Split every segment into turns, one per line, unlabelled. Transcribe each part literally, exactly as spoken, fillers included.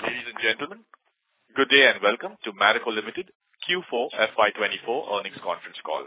Ladies and gentlemen, good day and welcome to Marico Limited Q four F Y twenty-four earnings conference call.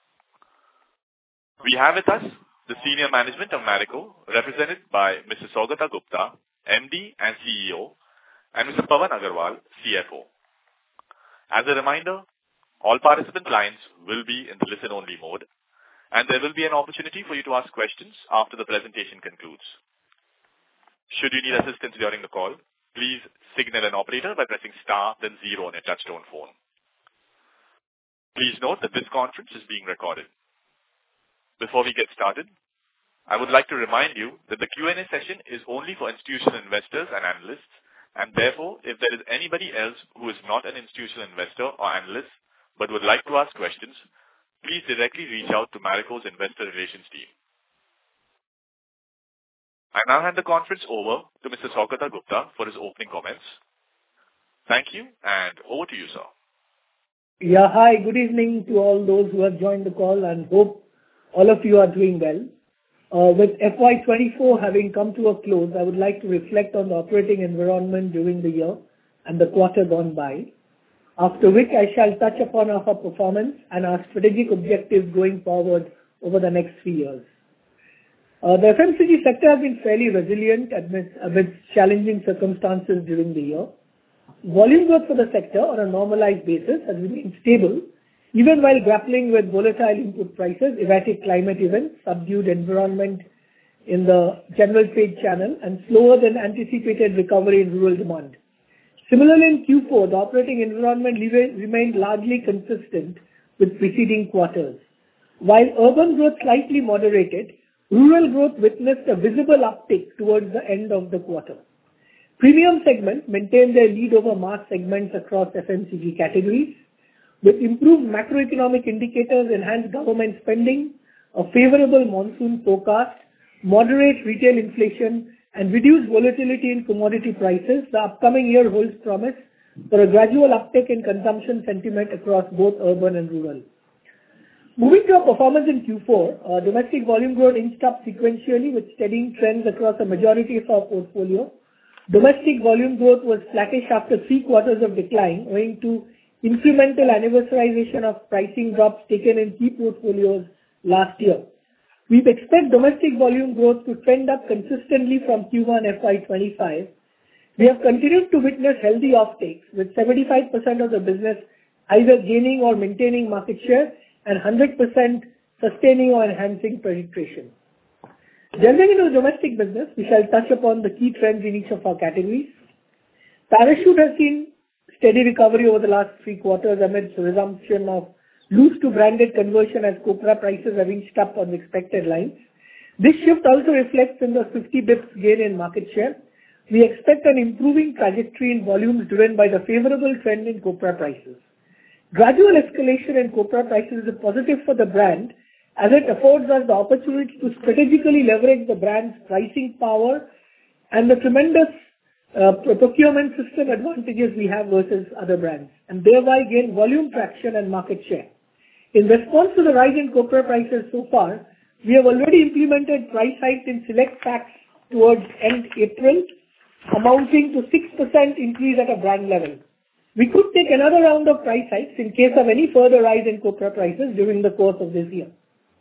We have with us the senior management of Marico, represented by Mister Saugata Gupta, M D and C E O, and Mister Pawan Agrawal, C F O. As a reminder, all participant lines will be in the listen-only mode, and there will be an opportunity for you to ask questions after the presentation concludes. Should you need assistance during the call, please signal an operator by pressing star then zero on your touchtone phone. Please note that this conference is being recorded. Before we get started, I would like to remind you that the Q and A session is only for institutional investors and analysts, and therefore, if there is anybody else who is not an institutional investor or analyst but would like to ask questions, please directly reach out to Marico's investor relations team. I now hand the conference over to Mister Saugata Gupta for his opening comments. Thank you, and over to you, sir.
Yeah, hi, good evening to all those who have joined the call, and hope all of you are doing well. Uh, with F Y twenty-four having come to a close, I would like to reflect on the operating environment during the year and the quarter gone by, after which I shall touch upon our performance and our strategic objectives going forward over the next three years. Uh, the F M C G sector has been fairly resilient amidst, amidst challenging circumstances during the year. Volume growth for the sector on a normalized basis has remained stable, even while grappling with volatile input prices, erratic climate events, subdued environment in the general trade channel, and slower than anticipated recovery in rural demand. Similarly, in Q four, the operating environment remained largely consistent with preceding quarters. While urban growth slightly moderated, rural growth witnessed a visible uptick towards the end of the quarter. Premium segments maintained their lead over mass segments across F M C G categories, with improved macroeconomic indicators, enhanced government spending, a favorable monsoon forecast, moderate retail inflation, and reduced volatility in commodity prices. The upcoming year holds promise for a gradual uptick in consumption sentiment across both urban and rural. Moving to our performance in Q four, uh, domestic volume growth inched up sequentially with steadying trends across a majority of our portfolio. Domestic volume growth was flattish after three quarters of decline, owing to incremental anniversarization of pricing drops taken in key portfolios last year. We expect domestic volume growth to trend up consistently from Q one F Y twenty-five. We have continued to witness healthy offtakes, with seventy-five percent of the business either gaining or maintaining market share, and one hundred percent sustaining or enhancing penetration. Delving into the domestic business, we shall touch upon the key trends in each of our categories. Parachute has seen steady recovery over the last three quarters amidst the resumption of loose to branded conversion as copra prices have inched up on expected lines. This shift also reflects in the fifty basis points gain in market share. We expect an improving trajectory in volumes driven by the favorable trend in copra prices. Gradual escalation in copra prices is a positive for the brand, as it affords us the opportunity to strategically leverage the brand's pricing power and the tremendous uh, procurement system advantages we have versus other brands, and thereby gain volume traction and market share. In response to the rise in copra prices so far, we have already implemented price hikes in select packs towards end April, amounting to six percent increase at a brand level. We could take another round of price hikes in case of any further rise in copra prices during the course of this year.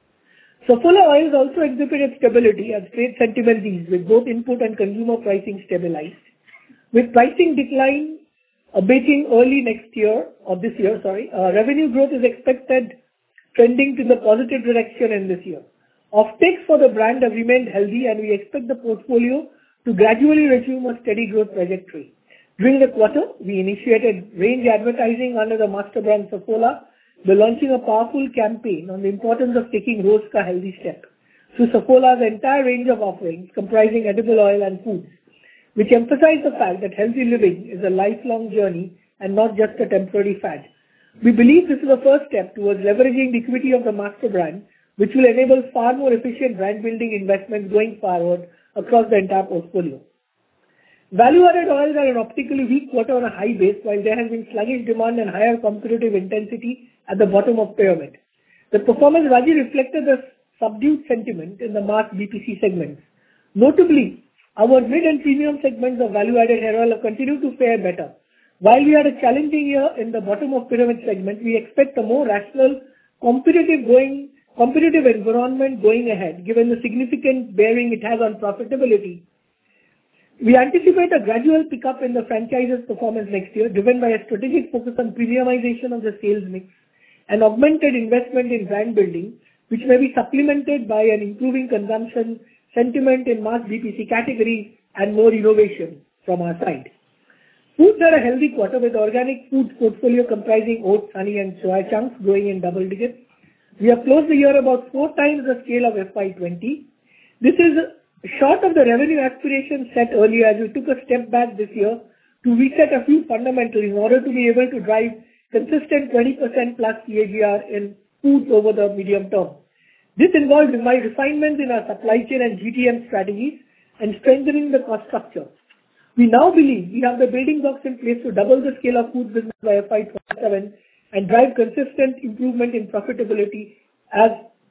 Saffola oils also exhibited stability as trade sentiment eased, with both input and consumer pricing stabilized. With pricing decline abating early next year, or this year, sorry, uh, revenue growth is expected trending to the positive direction in this year. Offtakes for the brand have remained healthy, and we expect the portfolio to gradually resume a steady growth trajectory. During the quarter, we initiated range advertising under the master brand Saffola by launching a powerful campaign on the importance of taking Roz Ka healthy step through Saffola's entire range of offerings comprising edible oil and foods, which emphasize the fact that healthy living is a lifelong journey and not just a temporary fad. We believe this is the first step towards leveraging the equity of the master brand, which will enable far more efficient brand building investments going forward across the entire portfolio. Value-added oils are an optically weak quarter on a high base, while there has been sluggish demand and higher competitive intensity at the bottom of pyramid. The performance largely reflected the subdued sentiment in the mass B P C segments. Notably, Our mid and premium segments of value-added hair oil have continued to fare better. While we had a challenging year in the bottom of pyramid segment, we expect a more rational, competitive going, competitive environment going ahead, given the significant bearing it has on profitability. We anticipate a gradual pickup in the franchise's performance next year, driven by a strategic focus on premiumization of the sales mix and augmented investment in brand building, which may be supplemented by an improving consumption sentiment in mass B P C categories and more innovation from our side. Foods had a healthy quarter with organic foods portfolio comprising oats, honey and soya chunks growing in double digits. We have closed the year about four times the scale of F Y twenty. This is short of the revenue aspirations set earlier, as we took a step back this year to reset a few fundamentals in order to be able to drive consistent twenty percent plus C A G R in foods over the medium term. This involved refinements in our supply chain and G T M strategies and strengthening the cost structure. We now believe we have the building blocks in place to double the scale of food business by F Y twenty-seven and drive consistent improvement in profitability as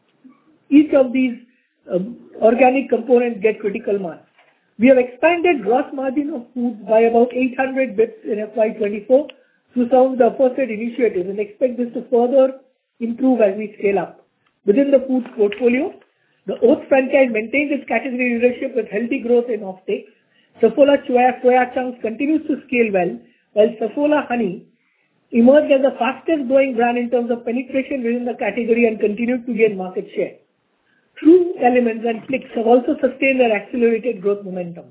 each of these um, organic components get critical mass. We have expanded gross margin of foods by about eight hundred basis points in F Y twenty-four through some of the aforesaid initiatives and expect this to further improve as we scale up. Within the foods portfolio, the oats franchise maintains its category leadership with healthy growth in offtakes. Saffola soya, soya chunks continues to scale well, while Saffola honey emerged as the fastest growing brand in terms of penetration within the category and continued to gain market share. True Elements and Plix have also sustained their accelerated growth momentum.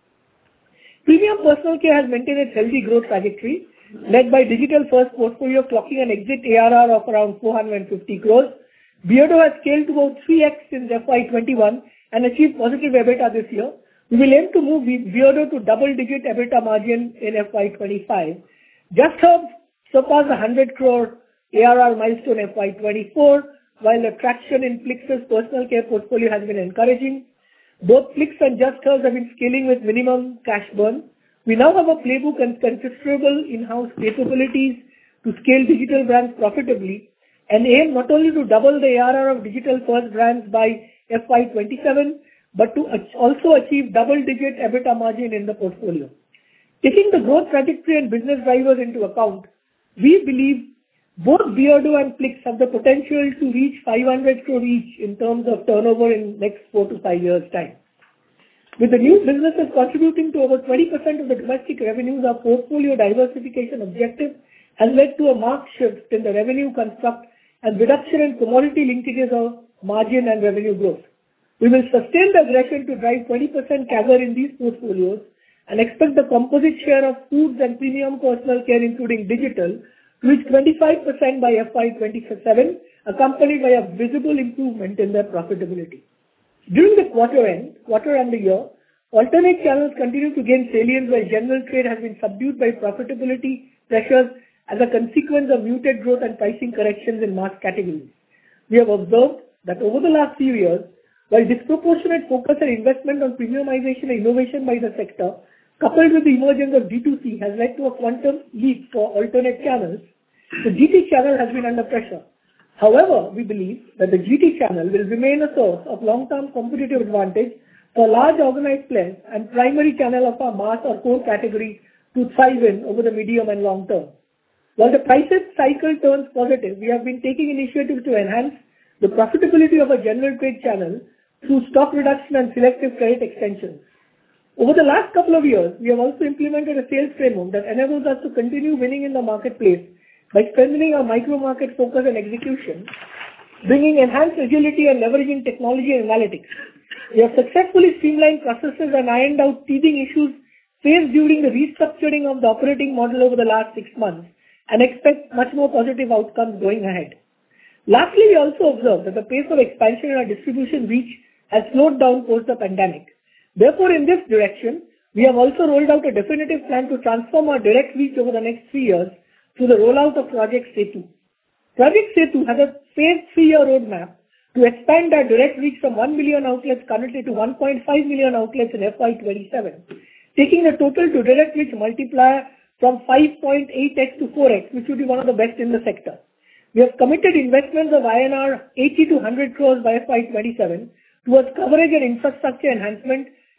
Premium personal care has maintained its healthy growth trajectory, led by digital-first portfolio clocking an exit A R R of around four hundred fifty crores. Beardo has scaled to about three x since F Y twenty-one and achieved positive EBITDA this year. We will aim to move Beardo to double-digit EBITDA margin in F Y twenty-five. Just Herbs surpassed the one hundred crore A R R milestone in F Y twenty-four, while the traction in Plix's personal care portfolio has been encouraging. Both Plix and Just Herbs have been scaling with minimum cash burn. We now have a playbook and considerable in-house capabilities to scale digital brands profitably and aim not only to double the A R R of digital-first brands by F Y twenty-seven, but to also achieve double-digit EBITDA margin in the portfolio. Taking the growth trajectory and business drivers into account, we believe both Beardo and Plix have the potential to reach five hundred crore each in terms of turnover in next four to five years' time. With the new businesses contributing to over twenty percent of the domestic revenues, our portfolio diversification objective has led to a marked shift in the revenue construct and reduction in commodity linkages of margin and revenue growth. We will sustain the aggression to drive twenty percent C A G R in these portfolios and expect the composite share of foods and premium personal care, including digital, to reach twenty-five percent by F Y twenty-seven, accompanied by a visible improvement in their profitability. During the quarter end, quarter and the year, alternate channels continue to gain salience while general trade has been subdued by profitability pressures as a consequence of muted growth and pricing corrections in mass categories. We have observed that over the last few years, while disproportionate focus and investment on premiumization and innovation by the sector, coupled with the emergence of D two C, has led to a quantum leap for alternate channels, the G T channel has been under pressure. However, we believe that the G T channel will remain a source of long-term competitive advantage for large organized players and primary channel of our mass or core category to thrive in over the medium and long term. While the prices cycle turns positive, we have been taking initiatives to enhance the profitability of a general trade channel through stock reduction and selective credit extensions. Over the last couple of years, we have also implemented a sales framework that enables us to continue winning in the marketplace by strengthening our micro-market focus and execution, bringing enhanced agility and leveraging technology and analytics. We have successfully streamlined processes and ironed out teething issues faced during the restructuring of the operating model over the last six months and expect much more positive outcomes going ahead. Lastly, we also observed that the pace of expansion in our distribution reach has slowed down post the pandemic. Therefore, in this direction, we have also rolled out a definitive plan to transform our direct reach over the next three years through the rollout of Project Setu. Project Setu has a phased three-year roadmap to expand our direct reach from one million outlets currently to one point five million outlets in F Y twenty-seven, taking the total to direct reach multiplier from five point eight x to four x, which would be one of the best in the sector. We have committed investments of I N R eighty to one hundred crores by F Y twenty-seven towards coverage and infrastructure enhancement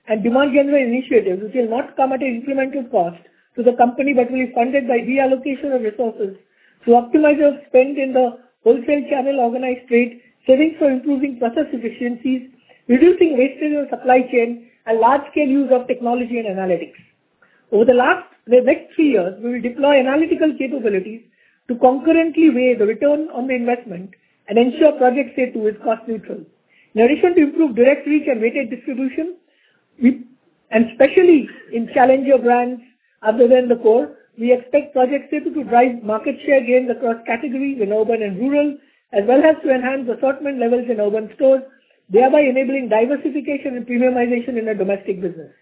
and demand generation initiatives, which will not come at an incremental cost to the company, but will be funded by reallocation of resources through optimization of spend in the wholesale channel, organized trade, savings for improving process efficiencies, reducing wastage in the supply chain, and large-scale use of technology and analytics. Over the last, the next three years, we will deploy analytical capabilities to concurrently weigh the return on the investment and ensure Project Setu is cost neutral. In addition to improve direct reach and weighted distribution, we, and especially in challenger brands other than the core, we expect Project Setu to drive market share gains across categories in urban and rural, as well as to enhance assortment levels in urban stores, thereby enabling diversification and premiumization in our domestic business.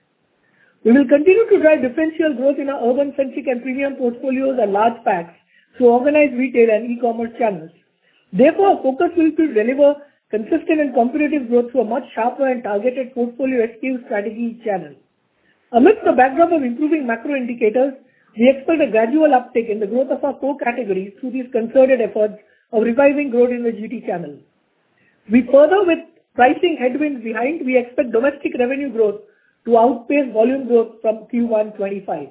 We will continue to drive differential growth in our urban-centric and premium portfolios and large packs through organized retail and e-commerce channels. Therefore, our focus will be to deliver consistent and competitive growth through a much sharper and targeted portfolio S K U strategy channel. Amidst the backdrop of improving macro indicators, we expect a gradual uptick in the growth of our core categories through these concerted efforts of reviving growth in the G T channel. We further, with pricing headwinds behind, we expect domestic revenue growth to outpace volume growth from Q one twenty-five.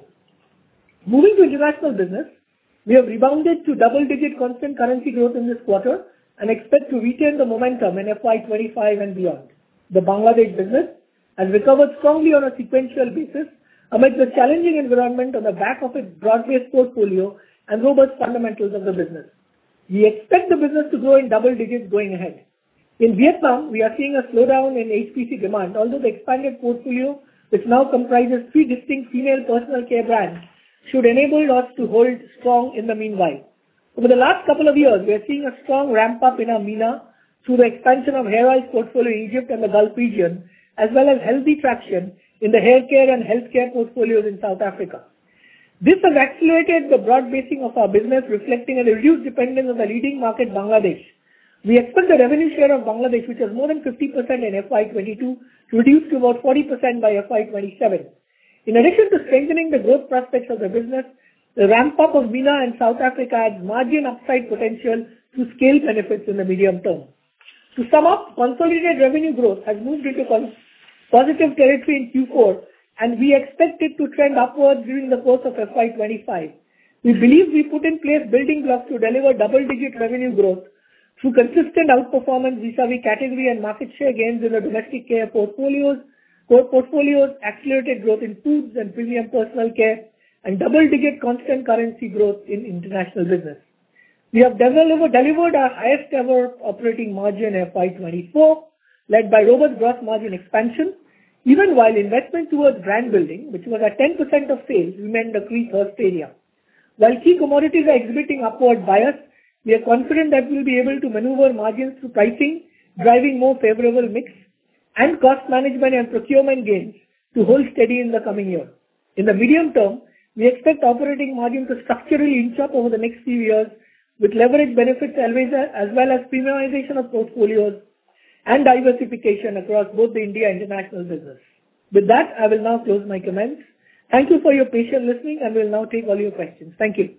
Moving to international business, we have rebounded to double-digit constant currency growth in this quarter and expect to retain the momentum in F Y twenty-five and beyond. The Bangladesh business has recovered strongly on a sequential basis amid the challenging environment on the back of its broad-based portfolio and robust fundamentals of the business. We expect the business to grow in double digits going ahead. In Vietnam, we are seeing a slowdown in H P C demand, although the expanded portfolio, which now comprises three distinct female personal care brands, should enable us to hold strong in the meanwhile. Over the last couple of years, we are seeing a strong ramp-up in our MENA through the expansion of hair oils portfolio in Egypt and the Gulf region, as well as healthy traction in the hair care and healthcare portfolios in South Africa. This has accelerated the broad basing of our business, reflecting a reduced dependence on the leading market, Bangladesh. We expect the revenue share of Bangladesh, which was more than fifty percent in F Y twenty-two, to reduce to about forty percent by F Y twenty-seven. In addition to strengthening the growth prospects of the business, the ramp-up of MENA and South Africa adds margin upside potential through scale benefits in the medium term. To sum up, consolidated revenue growth has moved into positive territory in Q four, and we expect it to trend upwards during the course of F Y twenty-five. We believe we put in place building blocks to deliver double-digit revenue growth through consistent outperformance vis-a-vis category and market share gains in the domestic care portfolios, core portfolios, accelerated growth in foods and premium personal care, and double-digit constant currency growth in international business. We have delivered, delivered our highest ever operating margin F Y twenty-four, led by robust gross margin expansion, even while investment towards brand building, which was at ten percent of sales, remained a key thrust area. While key commodities are exhibiting upward bias, we are confident that we will be able to maneuver margins through pricing, driving more favorable mix, and cost management and procurement gains to hold steady in the coming year. In the medium term, we expect operating margin to structurally inch up over the next few years, with leverage benefits as well as premiumization of portfolios and diversification across both the India and international business. With that, I will now close my comments. Thank you for your patient listening, and we will now take all your questions. Thank you.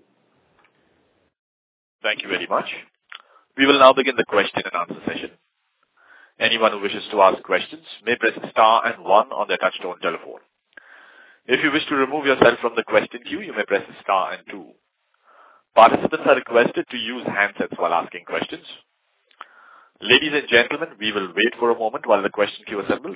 Thank you very much. We will now begin the question and answer session. Anyone who wishes to ask questions may press star and one on their touchtone telephone. If you wish to remove yourself from the question queue, you may press star and two. Participants are requested to use handsets while asking questions. Ladies and gentlemen, we will wait for a moment while the question queue assembles.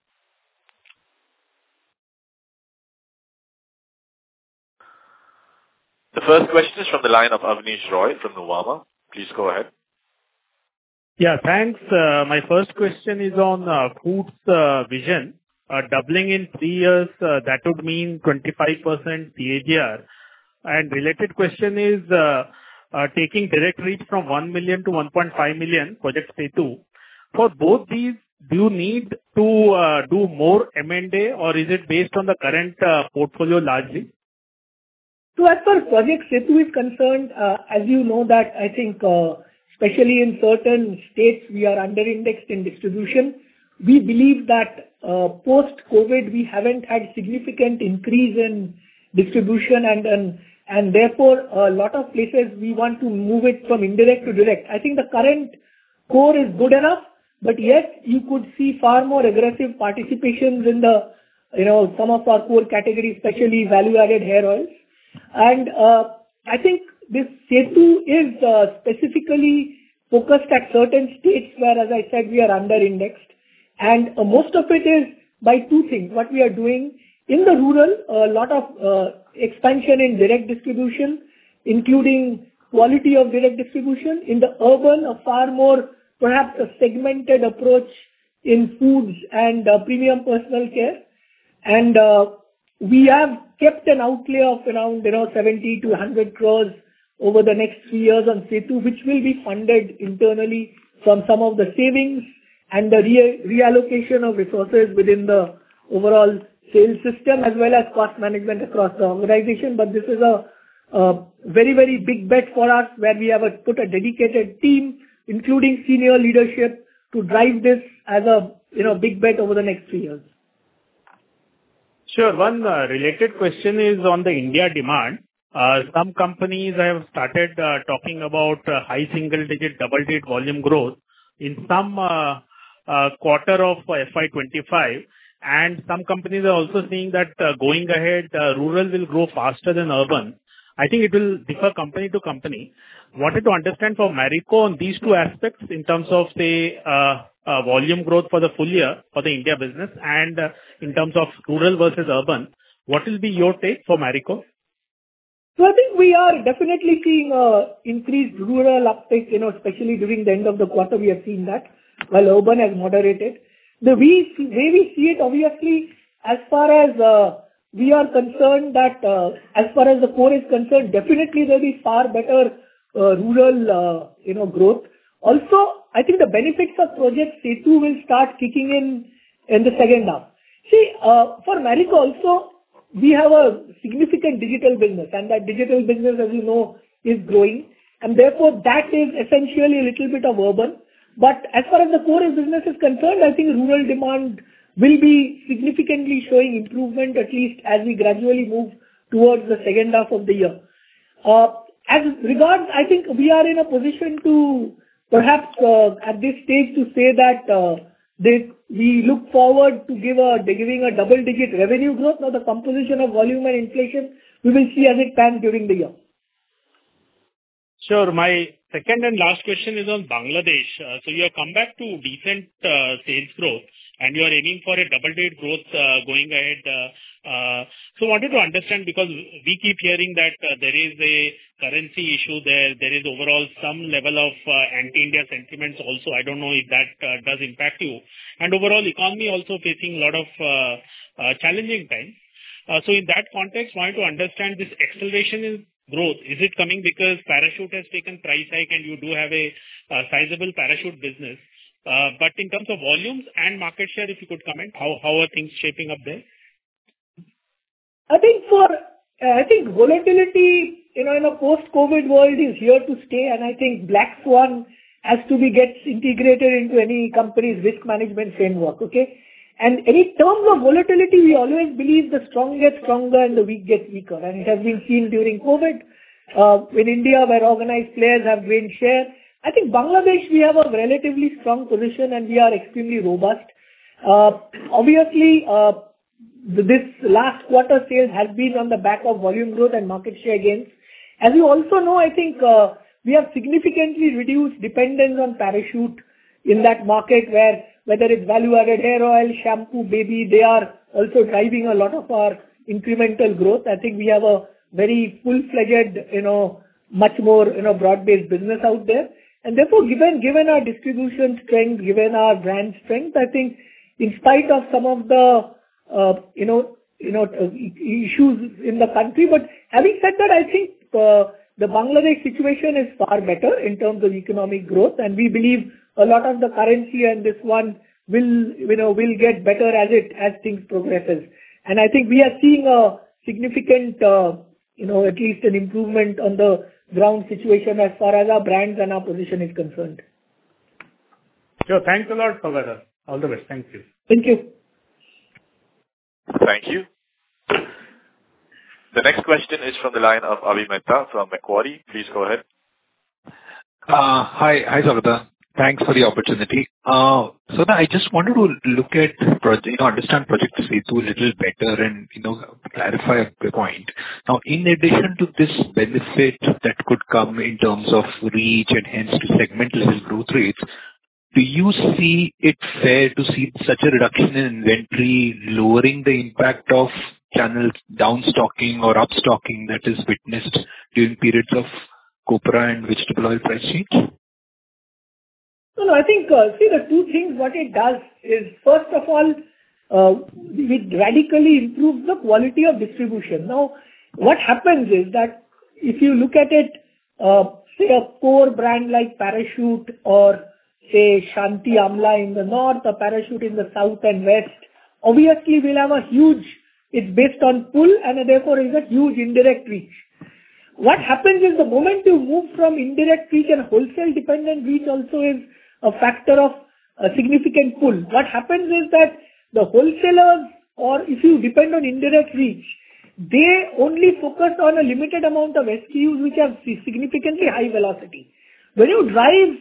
The first question is from the line of Avnish Roy from Nuvama. Please go ahead.
Yeah, thanks. Uh, my first question is on uh, foods uh, vision. Uh, doubling in three years, uh, that would mean twenty-five percent C A G R. And related question is, uh, uh, taking direct reach from one million to one point five million, Project Setu. For both these, do you need to uh, do more M and A, or is it based on the current uh, portfolio largely?
So as far as Project Setu is concerned, uh, as you know that I think, uh, especially in certain states, we are under-indexed in distribution. We believe that uh, post-COVID, we haven't had significant increase in distribution, and and, and therefore a lot of places we want to move it from indirect to direct. I think the current core is good enough, but yet you could see far more aggressive participations in the you know, some of our core categories, especially value-added hair oils. And uh, I think this Setu is uh, specifically focused at certain states where, as I said, we are under-indexed. And uh, most of it is by two things. What we are doing in the rural, a lot of uh, expansion in direct distribution, including quality of direct distribution. In the urban, a far more, perhaps a segmented approach in foods and uh, premium personal care. And uh, we have kept an outlay of around, you know, seventy to one hundred crores over the next three years on Setu, which will be funded internally from some of the savings and the re- reallocation of resources within the overall sales system, as well as cost management across the organization. But this is a, a very, very big bet for us, where we have a, put a dedicated team, including senior leadership, to drive this as a, you know, big bet over the next three years.
Sure. One uh, related question is on the India demand. Uh, some companies have started uh, talking about uh, high single-digit, double-digit volume growth in some uh, uh, quarter of F Y twenty-five, and some companies are also saying that uh, going ahead, uh, rural will grow faster than urban. I think it will differ company to company. Wanted to understand for Marico on these two aspects in terms of, say, uh, uh, volume growth for the full year for the India business, and uh, in terms of rural versus urban. What will be your take for Marico?
So I think we are definitely seeing uh, increased rural uptake, you know, especially during the end of the quarter, we have seen that, while urban has moderated. The way we see it, obviously, as far as uh, we are concerned, that uh, as far as the core is concerned, definitely there is far better uh, rural, uh, you know, growth. Also, I think the benefits of Project Setu will start kicking in in the second half. See, uh, for Marico also, we have a significant digital business, and that digital business, as you know, is growing, and therefore that is essentially a little bit of urban. But as far as the core business is concerned, I think rural demand will be significantly showing improvement, at least as we gradually move towards the second half of the year. Uh, as regards, I think we are in a position to perhaps uh, at this stage to say that uh, they, we look forward to give a, giving a double-digit revenue growth. Now, the composition of volume and inflation, we will see as it pans during the year.
Sure. My second and last question is on Bangladesh. Uh, so you have come back to decent uh, sales growth, and you are aiming for a double-digit growth uh, going ahead. Uh, uh, so wanted to understand, because we keep hearing that uh, there is a currency issue there. There is overall some level of uh, anti-India sentiments also. I don't know if that uh, does impact you. And overall economy also facing a lot of uh, uh, challenging times. Uh, so in that context, wanted to understand this acceleration in growth. Is it coming because Parachute has taken price hike and you do have a uh, sizable Parachute business? Uh, but in terms of volumes and market share, if you could comment, how, how are things shaping up there?
I think for, uh, I think volatility, you know, in a post-COVID world is here to stay, and I think Black Swan has to be gets integrated into any company's risk management framework, okay? And in terms of volatility, we always believe the strong gets stronger and the weak gets weaker. And it has been seen during COVID, uh, in India, where organized players have gained share. I think Bangladesh, we have a relatively strong position and we are extremely robust. Uh, obviously, uh, this last quarter sales has been on the back of volume growth and market share gains. As you also know, I think uh, we have significantly reduced dependence on Parachute in that market, where whether it's value-added hair oil, shampoo, baby, they are also driving a lot of our incremental growth. I think we have a very full-fledged, you know, much more, you know, broad-based business out there. And therefore, given, given our distribution strength, given our brand strength, I think in spite of some of the, uh, you know, you know, uh, issues in the country, but having said that, I think uh, the Bangladesh situation is far better in terms of economic growth, and we believe a lot of the currency and this one will, you know, will get better as it, as things progresses. And I think we are seeing a significant, uh, you know, at least an improvement on the ground situation as far as our brands and our position is concerned.
Sure. Thanks a lot, Saugata. All the best. Thank you.
Thank you.
Thank you. The next question is from the line of Avi Mehta from Macquarie. Please go ahead.
Uh, hi, hi, Saugata. Thanks for the opportunity. Uh, So now I just wanted to look at project, you know, understand Project Setu a little better and, you know, clarify a point. Now, in addition to this benefit that could come in terms of reach and hence to segment level growth rates, do you see it fair to see such a reduction in inventory lowering the impact of channel downstocking or upstocking that is witnessed during periods of copra and vegetable oil price change?
No, no, I think, uh, see, the two things, what it does is, first of all, uh, it radically improves the quality of distribution. Now, what happens is that if you look at it, uh, say a core brand like Parachute or say Shanti Amla in the north or Parachute in the south and west, obviously will have a huge, it's based on pull and therefore is a huge indirect reach. What happens is the moment you move from indirect reach and wholesale dependent reach also is a factor of a significant pull. What happens is that the wholesalers, or if you depend on indirect reach, they only focus on a limited amount of S K Us which have significantly high velocity. When you drive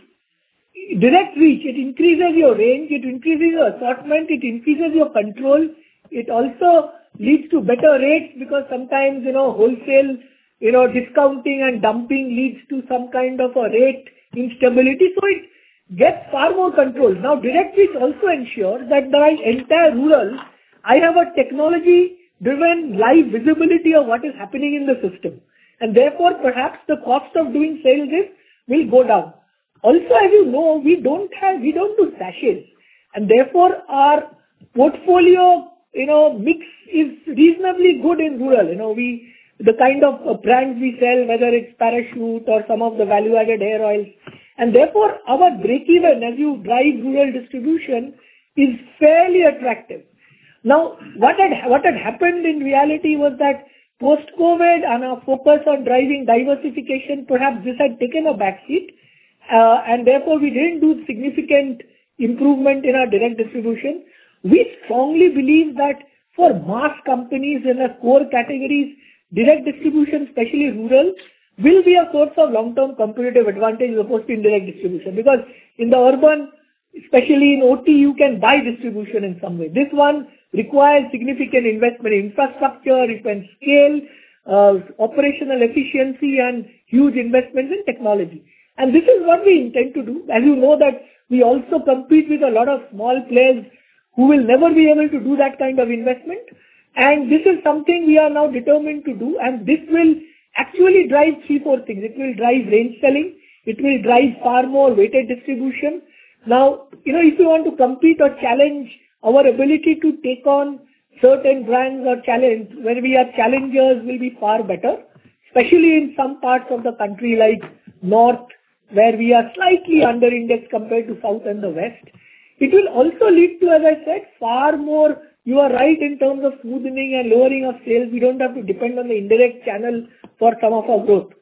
direct reach, it increases your range, it increases your assortment, it increases your control. It also leads to better rates because sometimes, you know, wholesale, you know, discounting and dumping leads to some kind of a rate instability. So it gets far more control. Now, direct reach also ensures that the entire rural, I have a technology-driven live visibility of what is happening in the system. And therefore, perhaps the cost of doing sales is, will go down. Also, as you know, we don't have, we don't do sachets. And therefore, our portfolio, you know, mix is reasonably good in rural. You know, we, the kind of uh, brands we sell, whether it's Parachute or some of the value-added hair oils. And therefore, our break-even as you drive rural distribution is fairly attractive. Now, what had, what had happened in reality was that post-COVID and our focus on driving diversification, perhaps this had taken a backseat. Uh, and therefore, we didn't do significant improvement in our direct distribution. We strongly believe that for mass companies in the core categories, direct distribution, especially rural, will be a source of long-term competitive advantage as opposed to indirect distribution. Because in the urban, especially in O T, you can buy distribution in some way. This one requires significant investment in infrastructure, it can scale, uh, operational efficiency and huge investments in technology. And this is what we intend to do. As you know that we also compete with a lot of small players who will never be able to do that kind of investment. And this is something we are now determined to do. And this will actually drive three, four things. It will drive range selling. It will drive far more weighted distribution. Now, you know, if you want to compete or challenge our ability to take on certain brands or challenge, where we are challengers will be far better, especially in some parts of the country like North, where we are slightly under index compared to South and the West. It will also lead to, as I said, far more, you are right in terms of smoothening and lowering of sales. We don't have to depend on the indirect channel for some of our growth.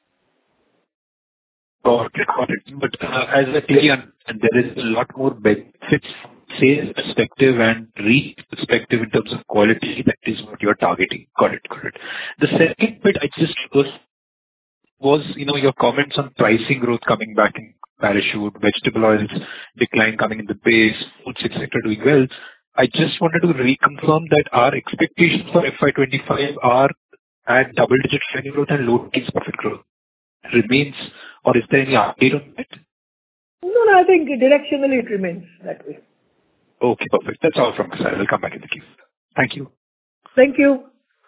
Got it, got it. But uh, as I clearly understand, there is a lot more benefits from sales perspective and reach perspective in terms of quality. That is what you're targeting. Got it, got it. The second bit I just was, was, you know, your comments on pricing growth coming back in Parachute, vegetable oils decline coming in the base, foods, et cetera, doing well. I just wanted to reconfirm that our expectations for F Y twenty-five are at double-digit revenue growth and low teens profit growth remains, or is there any update on that?
No, no, I think directionally it remains that way.
Okay, perfect. That's all from my side. I'll come back in the queue. Thank you.
Thank you.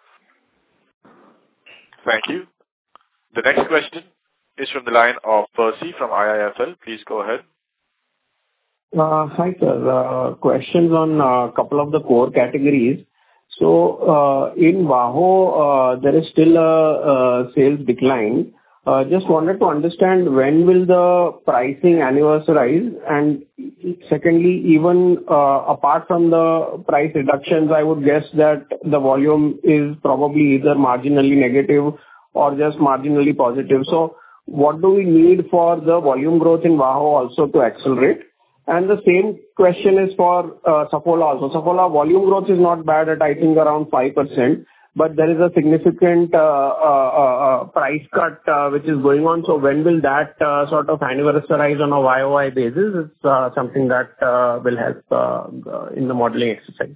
Thank you. The next question is from the line of Percy from I I F L. Please go ahead.
Uh, hi, sir. Uh, questions on a couple of the core categories. So, uh, in VAHO, uh, there is still a, a sales decline. Uh, just wanted to understand when will the pricing anniversarize? And secondly, even uh, apart from the price reductions, I would guess that the volume is probably either marginally negative or just marginally positive. So what do we need for the volume growth in VAHO also to accelerate? And the same question is for uh, Saffola also. Saffola volume growth is not bad at, I think, around five percent. but there is a significant uh, uh, uh, price cut uh, which is going on. So when will that uh, sort of anniversarize on a Y O Y basis? It's uh, something that uh, will help uh, in the modeling exercise.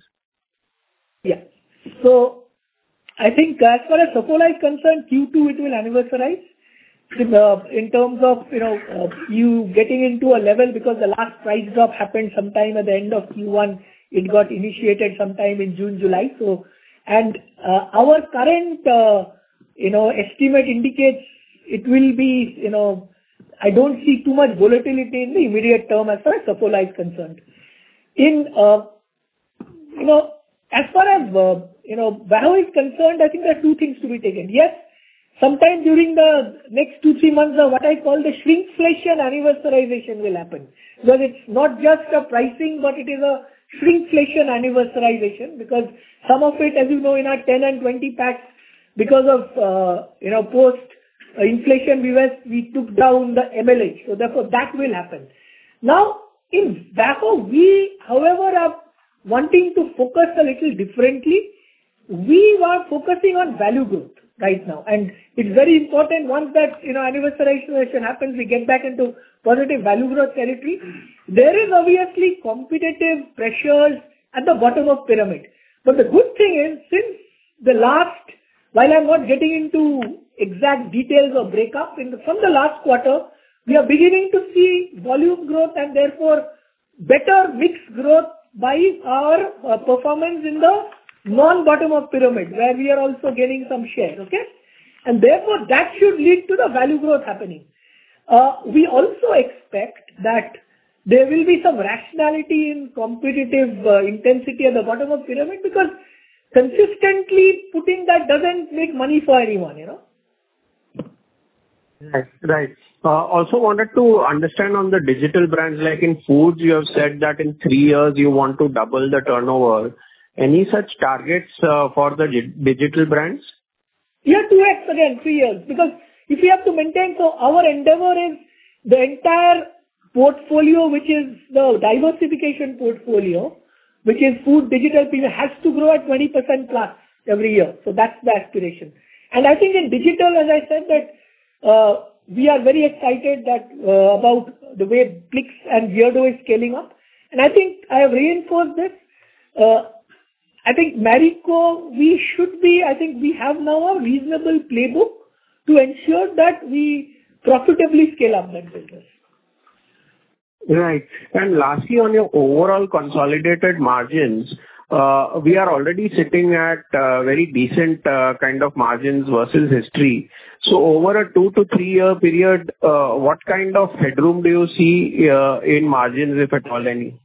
Yeah. So I think as far as Saffola is concerned, Q two it will anniversarize in, uh, in terms of, you know, uh, you getting into a level, because the last price drop happened sometime at the end of Q one. It got initiated sometime in June, July. So, and uh, our current, uh, you know, estimate indicates it will be, you know, I don't see too much volatility in the immediate term as far as Saffola is concerned. In, uh, you know, as far as, uh, you know, VAHO is concerned, I think there are two things to be taken. Yes, sometime during the next two, three months, uh, what I call the shrinkflation anniversarization will happen. Because it's not just a pricing, but it is a shrinkflation anniversarization, because some of it, as you know, in our ten and twenty packs, because of, uh, you know, post uh, inflation, we were, we took down the M L H. So therefore that will happen. Now, in VAHO, we, however, are wanting to focus a little differently. We are focusing on value growth right now. And it's very important, once that, you know, anniversarization happens, we get back into positive value growth territory. There is obviously competitive pressures at the bottom of pyramid. But the good thing is, since the last, while I'm not getting into exact details or breakup, in the, from the last quarter, we are beginning to see volume growth and therefore better mix growth by our uh, performance in the non-bottom of pyramid, where we are also gaining some share, okay? And therefore, that should lead to the value growth happening. Uh, we also expect that there will be some rationality in competitive uh, intensity at the bottom of pyramid, because consistently putting that doesn't make money for anyone, you know?
Right. Right. Uh, Also wanted to understand on the digital brands, like in foods, you have said that in three years you want to double the turnover. Any such targets uh, for the di- digital brands?
Yeah, two X again, three years. Because if we have to maintain, so our endeavor is the entire portfolio, which is the diversification portfolio, which is food, digital, premium, has to grow at twenty percent plus every year. So that's the aspiration. And I think in digital, as I said, that uh, we are very excited that uh, about the way Plix and Beardo is scaling up. And I think I have reinforced this. Uh, I think Marico, we should be, I think we have now a reasonable playbook to ensure that we profitably scale up that business.
Right. And lastly, on your overall consolidated margins, uh, we are already sitting at uh, very decent uh, kind of margins versus history. So over a two to three year period, uh, what kind of headroom do you see uh, in margins, if at all any?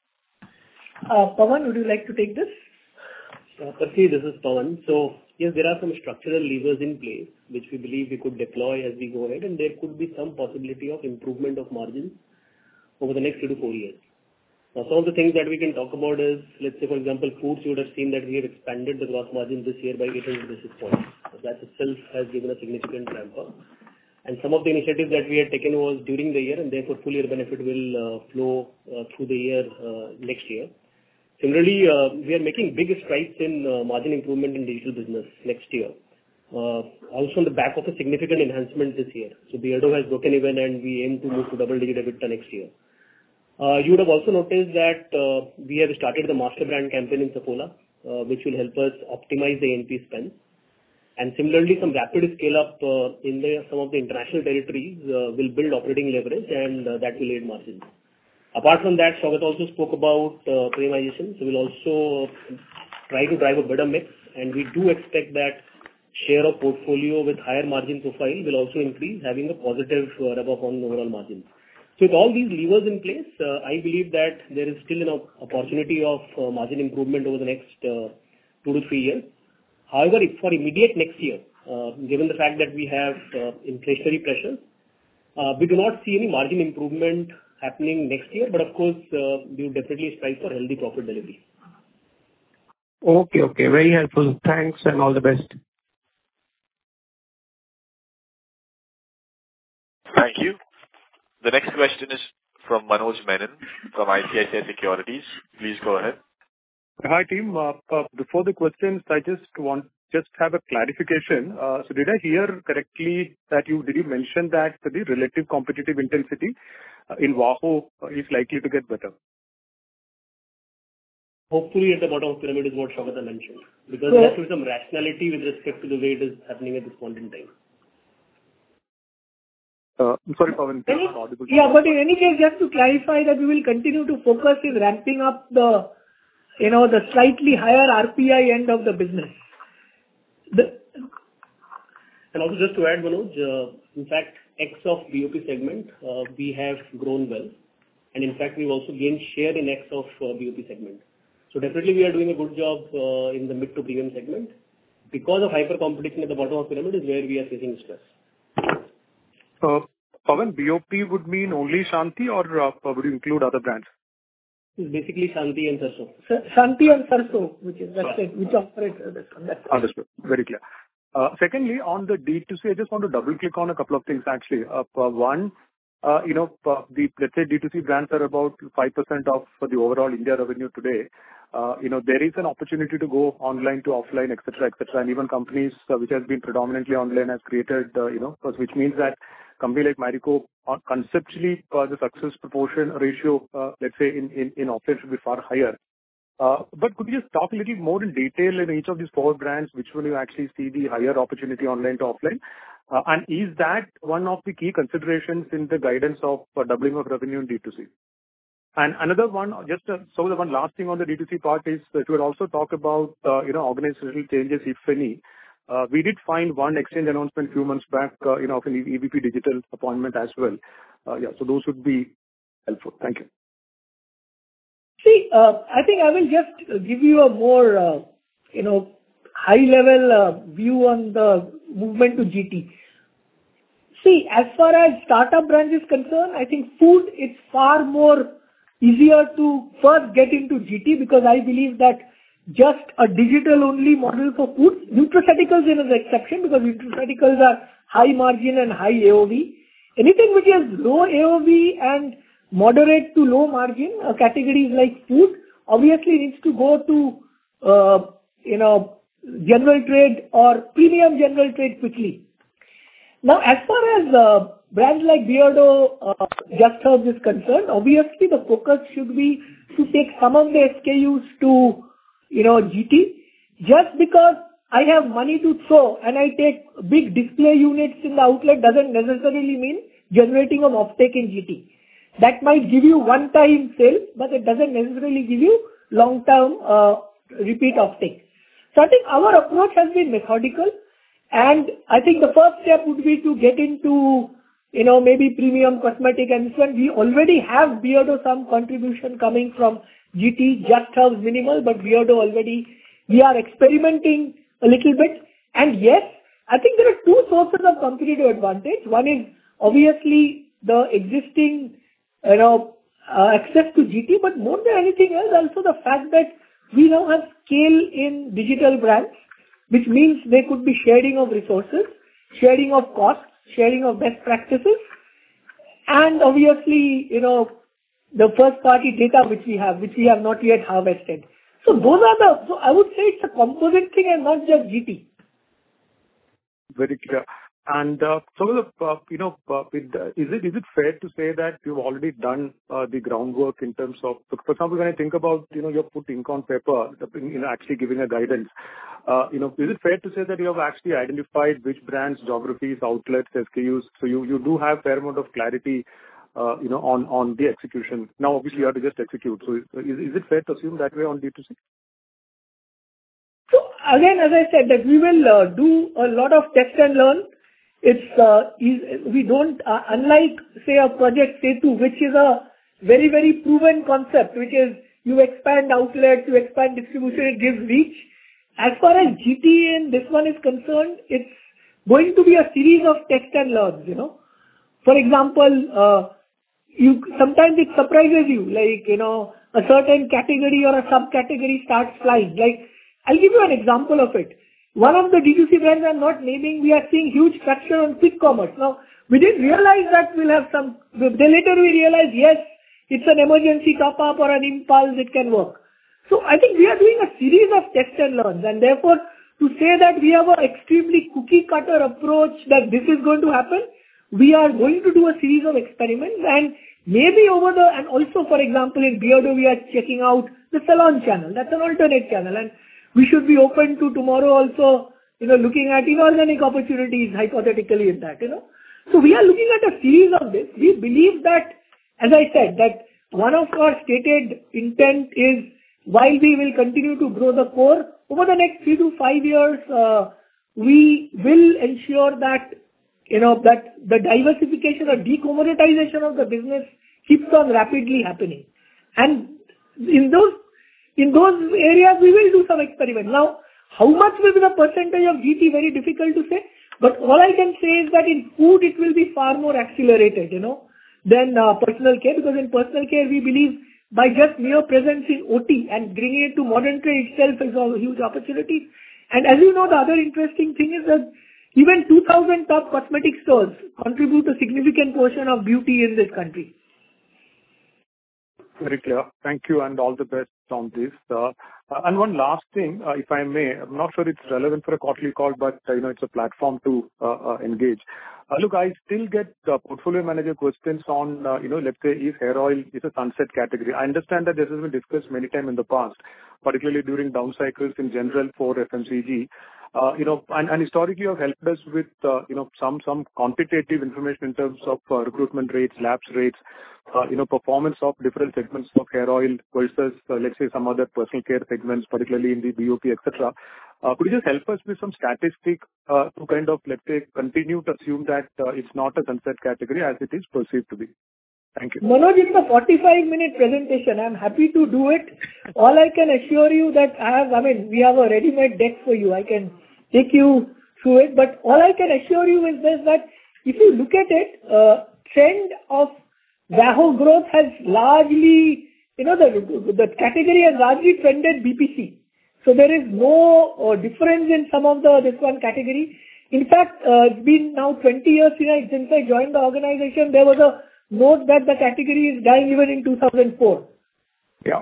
Uh, Pawan, would you like to take this?
Uh, Percy, this is Pawan. So yes, there are some structural levers in place which we believe we could deploy as we go ahead, and there could be some possibility of improvement of margins over the next two to four years. Now, some of the things that we can talk about is, let's say, for example, foods, you would have seen that we have expanded the gross margin this year by eight hundred basis points. So that itself has given a significant ramp up. And some of the initiatives that we had taken was during the year, and therefore full year benefit will uh, flow uh, through the year uh, next year. Similarly, uh, we are making big strides in uh, margin improvement in digital business next year. Uh, also on the back of a significant enhancement this year. So Beardo has broken even and we aim to move to double-digit EBITDA next year. Uh, you would have also noticed that uh, we have started the master brand campaign in Saffola, uh, which will help us optimize the A N P spend. And similarly, some rapid scale up uh, in the, some of the international territories uh, will build operating leverage, and uh, that will aid margins. Apart from that, Saugata also spoke about uh, premiumization. So we'll also try to drive a better mix, and we do expect that share of portfolio with higher margin profile will also increase, having a positive uh, rub off on overall margins. So with all these levers in place, uh, I believe that there is still an opportunity of uh, margin improvement over the next uh, two to three years. However, if for immediate next year, uh, given the fact that we have uh, inflationary pressures, uh, we do not see any margin improvement happening next year, but of course, uh, we will definitely strive for healthy profit delivery.
Okay, okay. Very helpful. Thanks and all the best.
Thank you. The next question is from Manoj Menon from I C I C I Securities. Please go ahead.
Hi, team. Uh, uh, before the questions, I just want just have a clarification. Uh, so did I hear correctly that you did you mention that the relative competitive intensity uh, in VAHO uh, is likely to get better?
Hopefully at the bottom of the pyramid is what Saugata mentioned. Because
So-
there has to be some rationality with respect to the way it is happening at this point in time.
Uh, I'm sorry, Pawan.
Any-
I'm not audible.
Yeah, but in any case, just to clarify that we will continue to focus in ramping up the, you know, the slightly higher R P I end of the business. The-
And also just to add, Manoj, uh, in fact, X of B O P segment, uh, we have grown well. And in fact, we've also gained share in X of uh, B O P segment. So definitely we are doing a good job uh, in the mid to premium segment. Because of hyper competition at the bottom of the pyramid is where we are facing stress.
Uh, Pawan, B O P would mean only Shanti or uh, would you include other brands?
It's basically Shanti and Sarso.
Sa- Shanti and Sarso, which is, that's it, which operate uh, this one. That's it.
Understood. Very clear. Uh, Secondly, on the D two C, I just want to double-click on a couple of things, actually. Uh, uh, One, uh, you know, uh, the, let's say, D two C brands are about five percent of the overall India revenue today. Uh, You know, there is an opportunity to go online to offline, et cetera, et cetera. And even companies uh, which has been predominantly online has created, uh, you know, which means that company like Marico, uh, conceptually, uh, the success proportion ratio, uh, let's say, in in in offline should be far higher. Uh, But could you just talk a little more in detail in each of these four brands, which one you actually see the higher opportunity online to offline? Uh, And is that one of the key considerations in the guidance of uh, doubling of revenue in D two C? And another one, just uh, so the one last thing on the D two C part is that you would also talk about, uh, you know, organizational changes, if any. Uh, We did find one exchange announcement few months back, uh, you know, of an E V P digital appointment as well. Uh, Yeah, so those would be helpful. Thank you.
See, uh, I think I will just uh, give you a more, uh, you know, high-level uh, view on the movement to G T. See, as far as startup brands is concerned, I think food is far more easier to first get into G T because I believe that just a digital-only model for food, nutraceuticals is an exception because nutraceuticals are high margin and high A O V. Anything which is low A O V and moderate to low margin uh, categories like food obviously needs to go to, uh, you know, general trade or premium general trade quickly. Now, as far as uh, brands like Beardo, uh, Just Herbs is concerned, obviously the focus should be to take some of the S K Us to, you know, G T. Just because I have money to throw and I take big display units in the outlet doesn't necessarily mean generating an offtake in G T. That might give you one-time sale, but it doesn't necessarily give you long-term uh, repeat offtake. So I think our approach has been methodical, and I think the first step would be to get into, you know, maybe premium cosmetic, and this one we already have Beardo some contribution coming from G T, Just Herbs minimal, but Beardo already we are experimenting a little bit. And yes, I think there are two sources of competitive advantage. One is obviously the existing, you know, uh, access to G T, but more than anything else, also the fact that we now have scale in digital brands, which means there could be sharing of resources, sharing of costs, sharing of best practices, and obviously, you know, the first party data which we have, which we have not yet harvested. So those are the, so I would say it's a composite thing and not just G T.
Very clear. And uh, so, uh, you know, uh, with, uh, is it is it fair to say that you've already done uh, the groundwork in terms of, for example, when I think about, you know, you put ink on paper, you know, actually giving a guidance, uh, you know, is it fair to say that you have actually identified which brands, geographies, outlets, S K Us, so you, you do have fair amount of clarity, uh, you know, on, on the execution. Now, obviously, you have to just execute. So is, is it fair to assume that way on D two C?
So again, as I said, that we will uh, do a lot of test and learn. It's uh, is, we don't uh, unlike say a project Setu, which is a very very proven concept, which is you expand outlets, you expand distribution, it gives reach. As far as G T and this one is concerned, it's going to be a series of test and learns. You know, for example, uh, you sometimes it surprises you, like you know a certain category or a subcategory starts flying. Like I'll give you an example of it. One of the D two C brands I'm not naming, we are seeing huge traction on quick commerce. Now, we didn't realize that we'll have some, then later we realized, yes, it's an emergency top-up or an impulse, it can work. So I think we are doing a series of test and learns, and therefore, to say that we have an extremely cookie cutter approach that this is going to happen. We are going to do a series of experiments, and maybe over the, and also, for example, in Beardo, we are checking out the salon channel. That's an alternate channel, and we should be open to tomorrow also, you know, looking at inorganic opportunities hypothetically in that, you know. So we are looking at a series of this. We believe that, as I said, that one of our stated intent is, while we will continue to grow the core, over the next three to five years, uh, we will ensure that, you know, that the diversification or decommoditization of the business keeps on rapidly happening. And in those, in those areas, we will do some experiment. Now, how much will be the percentage of G T? Very difficult to say. But all I can say is that in food, it will be far more accelerated, you know, than uh, personal care, because in personal care, we believe by just mere presence in O T and bringing it to modern trade itself is a huge opportunity. And as you know, the other interesting thing is that even two thousand top cosmetic stores contribute a significant portion of beauty in this country.
Very clear. Thank you, and all the best on this. Uh, and one last thing, uh, if I may, I'm not sure it's relevant for a quarterly call, but uh, you know, it's a platform to uh, uh, engage. Uh, look, I still get uh, portfolio manager questions on, uh, you know, let's say, if hair oil is a sunset category. I understand that this has been discussed many times in the past, particularly during down cycles in general for F M C G. Uh, you know, and, and historically you have helped us with, uh, you know, some, some quantitative information in terms of uh, recruitment rates, lapse rates, uh, you know, performance of different segments of hair oil versus, uh, let's say, some other personal care segments, particularly in the B O P, et cetera. Uh, could you just help us with some statistic uh, to kind of, let's say, continue to assume that uh, it's not a sunset category as it is perceived to be? Thank you.
Manoj, it's a forty-five minute presentation. I'm happy to do it. All I can assure you that I have, I mean, we have a ready-made deck for you. I can take you through it. But all I can assure you is this, that if you look at it, uh, trend of VAHO growth has largely, you know, the, the category has largely trended B P C. So there is no uh, difference in some of the, this one category. In fact, uh, it's been now twenty years since I joined the organization. There was a note that the category is dying even in two thousand four.
Yeah.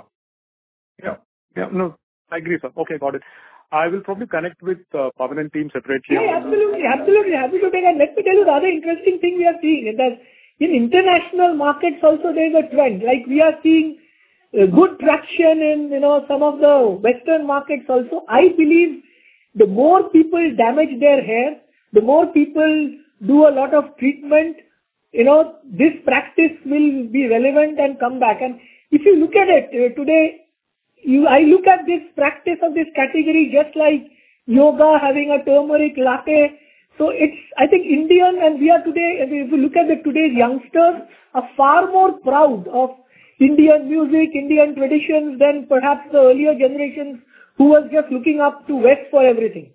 Yeah. Yeah. No, I agree, sir. Okay, got it. I will probably connect with uh, Pavan and team separately.
Yeah, absolutely. Absolutely. Happy to take it. Let me tell you the other interesting thing we are seeing is that in international markets also there is a trend. Like we are seeing uh, good traction in, you know, some of the Western markets also. I believe the more people damage their hair, the more people do a lot of treatment, you know, this practice will be relevant and come back. And if you look at it uh, today, you, I look at this practice of this category just like yoga having a turmeric latte. So it's, I think Indian, and we are today, if you look at the today's youngsters, are far more proud of Indian music, Indian traditions than perhaps the earlier generations who was just looking up to West for everything.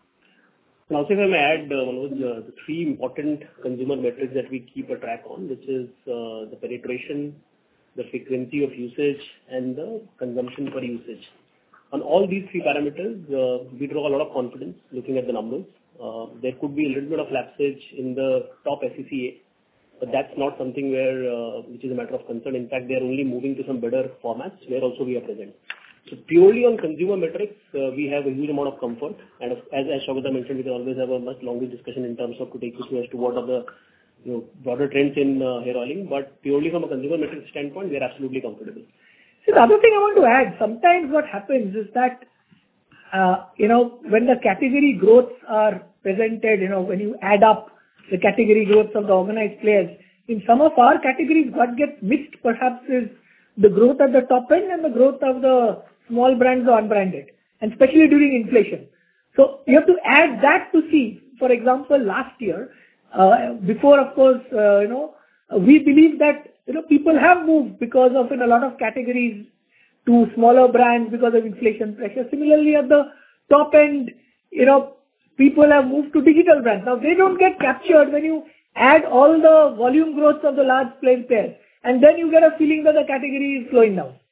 Now, if I may add, uh, Manoj, uh, the three important consumer metrics that we keep a track on, which is uh, the penetration, the frequency of usage, and the consumption per usage. On all these three parameters, uh, we draw a lot of confidence looking at the numbers. Uh, there could be a little bit of lapsage in the top S C C A, but that's not something where uh, which is a matter of concern. In fact, they are only moving to some better formats where also we are present. So purely on consumer metrics, uh, we have a huge amount of comfort. And as, as Saugata mentioned, we can always have a much longer discussion in terms of to take you through as to what are the you know, broader trends in uh, hair oiling. But purely from a consumer metrics standpoint, we are absolutely comfortable.
See, the other thing I want to add, sometimes what happens is that, uh, you know, when the category growths are presented, you know, when you add up the category growths of the organized players, in some of our categories, what gets missed perhaps is the growth at the top end and the growth of the small brands or unbranded, and especially during inflation. So you have to add that to see. For example, last year, uh, before of course, uh, you know, we believe that, you know, people have moved because of in a lot of categories to smaller brands because of inflation pressure. Similarly, at the top end, you know, people have moved to digital brands. Now they don't get captured when you add all the volume growth of the large plain players. And then you get a feeling that the category is slowing down.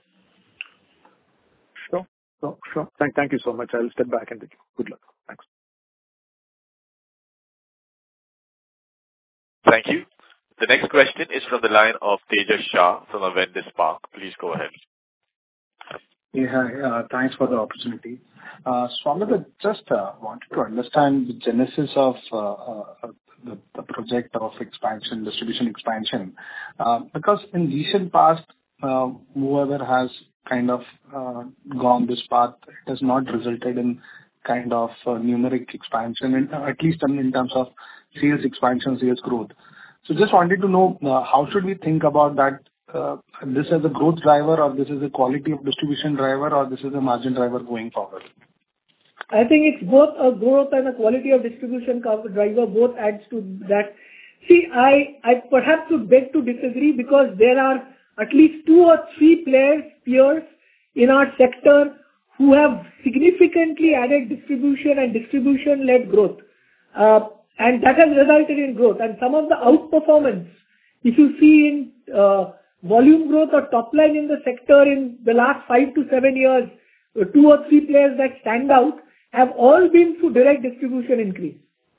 Sure, sure, sure. Thank, thank you so much. I'll step back and take you. Good luck. Thanks.
Thank you. The next question is from the line of Tejas Shah from Avendus Spark. Please go ahead.
Yeah, hi. uh, Thanks for the opportunity. Uh, Swami, just uh, wanted to understand the genesis of uh, uh, the the project of expansion, distribution expansion. Uh, Because in recent past, uh, whoever has kind of uh, gone this path, it has not resulted in kind of uh, numeric expansion, in- at least in in terms of sales expansion, sales growth. So just wanted to know, uh, how should we think about that, uh, this as a growth driver, or this is a quality of distribution driver, or this is a margin driver going forward?
I think it's both a growth and a quality of distribution cover driver, both adds to that. See, I I perhaps would beg to disagree because there are at least two or three players, peers in our sector who have significantly added distribution and distribution-led growth. Uh, and that has resulted in growth. And some of the outperformance, if you see in uh, volume growth or top line in the sector in the last five to seven years, uh, two or three players that stand out have all been through direct distribution increase.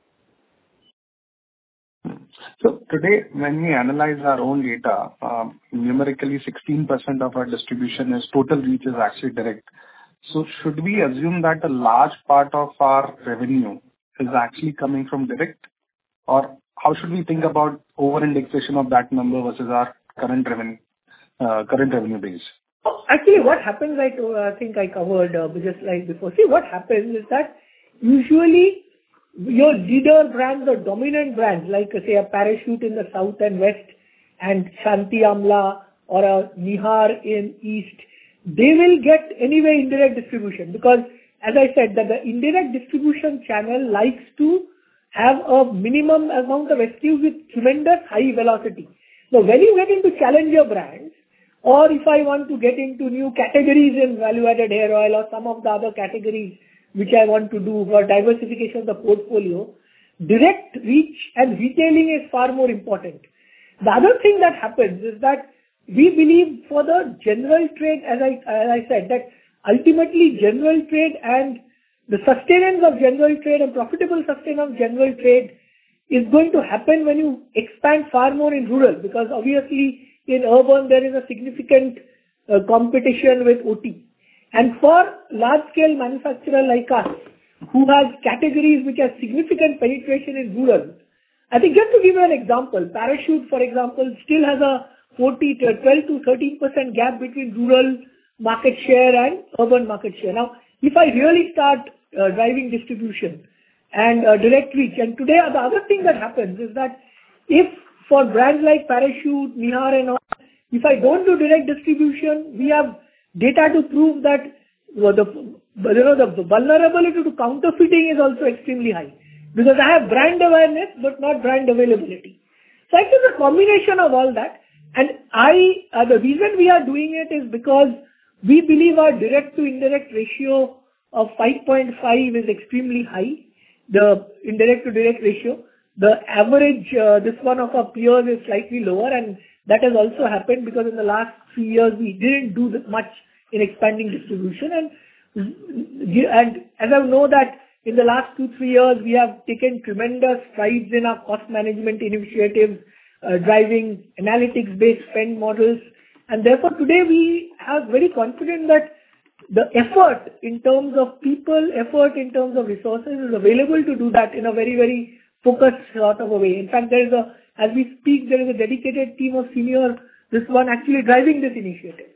So today, when we analyze our own data, um, numerically sixteen percent of our distribution is total reach is actually direct. So should we assume that a large part of our revenue is actually coming from direct? Or how should we think about over-indexation of that number versus our current revenue, uh, current revenue base?
Actually, what happens, I uh, think I covered uh, just like before. See, what happens is that usually your leader brands or dominant brands, like uh, say a Parachute in the south and west and Shanti Amla or a Nihar in east, they will get anyway indirect distribution because, as I said, that the indirect distribution channel likes to have a minimum amount of S K Us with tremendous high velocity. So when you get into challenger brands, or if I want to get into new categories in value-added hair oil or some of the other categories which I want to do for diversification of the portfolio, direct reach and retailing is far more important. The other thing that happens is that we believe for the general trade, as I, as I said, that ultimately general trade and the sustenance of general trade and profitable sustenance of general trade is going to happen when you expand far more in rural, because obviously in urban there is a significant uh, competition with O T. And for large-scale manufacturer like us, who has categories which have significant penetration in rural, I think just to give you an example, Parachute, for example, still has a forty to twelve to thirteen percent gap between rural market share and urban market share. Now, if I really start uh, driving distribution and uh, direct reach, and today the other thing that happens is that if for brands like Parachute, Nihar and all, if I don't do direct distribution, we have data to prove that uh, the, you know, the vulnerability to counterfeiting is also extremely high because I have brand awareness but not brand availability. So I think it's a combination of all that. And I, uh, the reason we are doing it is because we believe our direct to indirect ratio of five point five is extremely high, the indirect to direct ratio. The average, uh, this one of our peers is slightly lower, and that has also happened because in the last three years we didn't do that much in expanding distribution. And, and as I know that in the last two, three years we have taken tremendous strides in our cost management initiatives, uh, driving analytics-based spend models. And therefore today we are very confident that the effort in terms of people, effort in terms of resources is available to do that in a very, very focused sort of a way. In fact, there is a, as we speak, there is a dedicated team of senior, this one actually driving this initiative.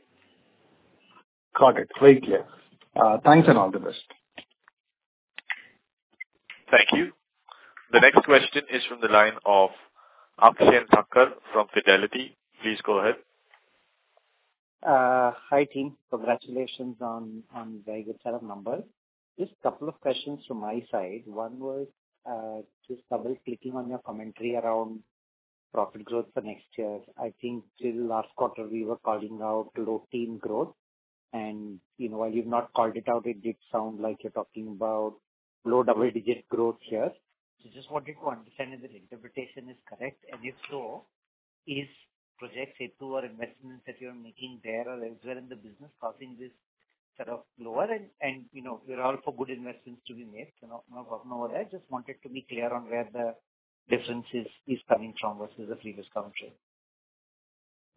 Got it. Very clear. Uh, Thanks and all the best.
Thank you. The next question is from the line of Akshay Thakkar from Fidelity. Please go ahead.
Uh, Hi, team. Congratulations on on very good set of numbers. Just a couple of questions from my side. One was uh, just double-clicking on your commentary around profit growth for next year. I think till last quarter, we were calling out low-teen growth. And you know, while you've not called it out, it did sound like you're talking about low double-digit growth here. So just wanted to understand if the interpretation is correct, and if so, is Project Setu or investments that you're making there or elsewhere in the business causing this sort of lower? And, and you know, we're all for good investments to be made, so no, no problem over there. Just wanted to be clear on where the difference is, is coming from versus the previous commentary.